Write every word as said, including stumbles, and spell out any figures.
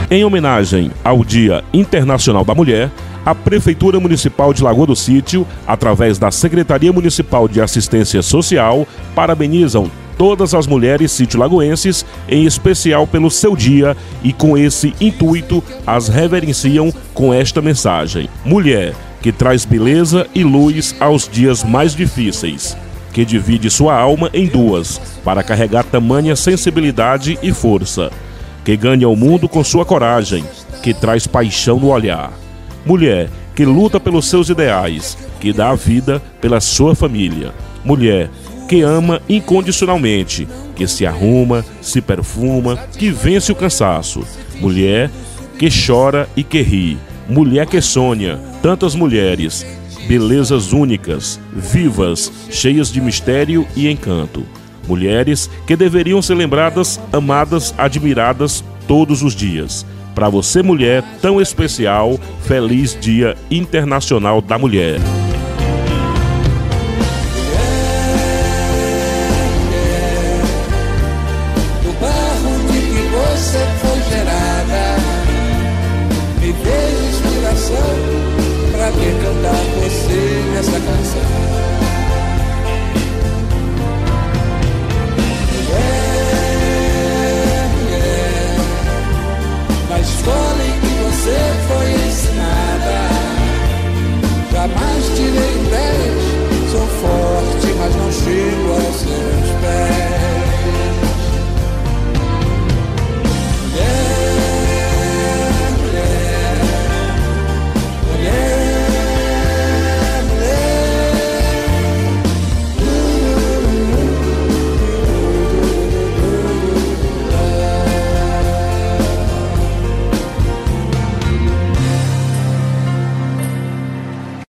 Em homenagem ao Dia Internacional da Mulher, a Prefeitura Municipal de Lagoa do Sítio, através da Secretaria Municipal de Assistência Social, parabenizam todas as mulheres sítio-lagoenses, em especial pelo seu dia, e com esse intuito as reverenciam com esta mensagem: mulher que traz beleza e luz aos dias mais difíceis, que divide sua alma em duas, para carregar tamanha sensibilidade e força, que ganha o mundo com sua coragem, que traz paixão no olhar. Mulher que luta pelos seus ideais, que dá a vida pela sua família. Mulher que ama incondicionalmente, que se arruma, se perfuma, que vence o cansaço. Mulher que chora e que ri. Mulher que sonha, tantas mulheres, belezas únicas, vivas, cheias de mistério e encanto. Mulheres que deveriam ser lembradas, amadas, admiradas todos os dias. Para você, mulher tão especial, feliz Dia Internacional da Mulher.